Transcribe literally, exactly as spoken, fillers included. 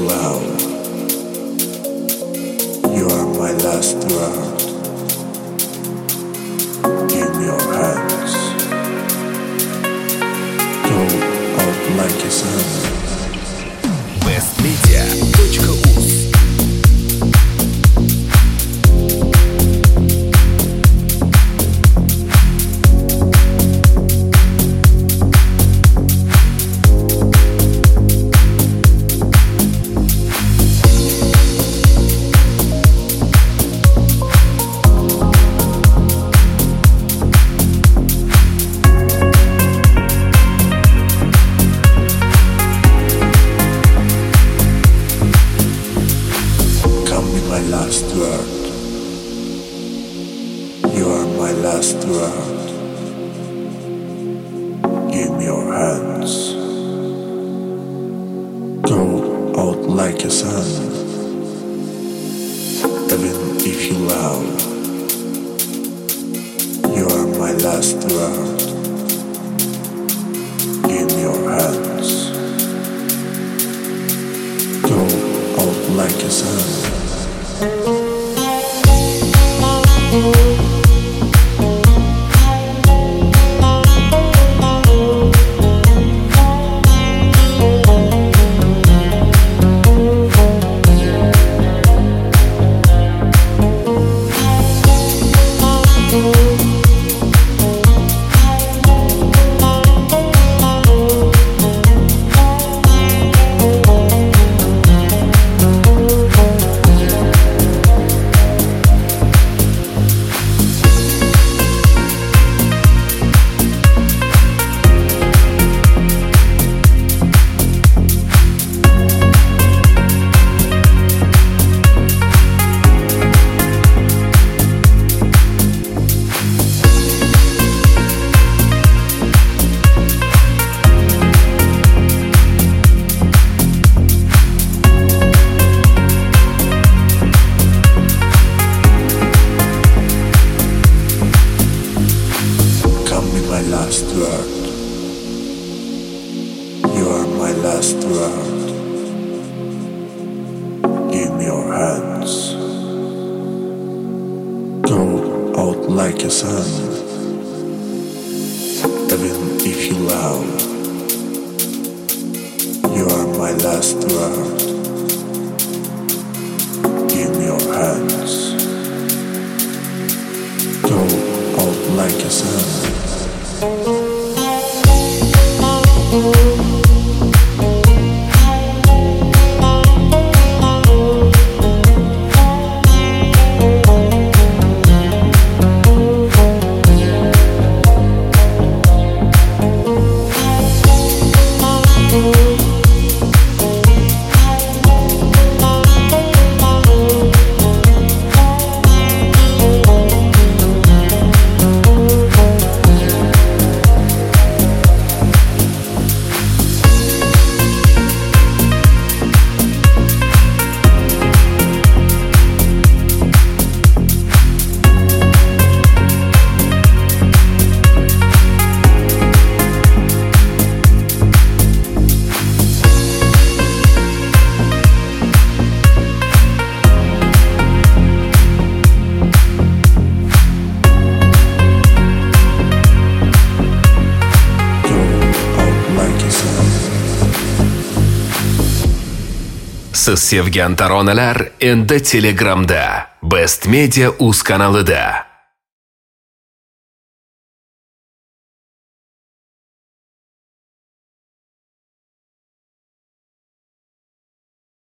loud. You are my last word. Give me your hands. Go out like a sun. бест медиа точка уз. My last word. You are my last word. Give me your hands. Go out like a sun. Even if you love. You are my last word. Give me your hands. Go out like a sun. My last word. You are my last word. Give me your hands. Go out like a sun. Even if you love. You are my last word. Give me your hands. Go out like a sun. Siz sevgan taronalar endi Telegramda best media uz kanalida.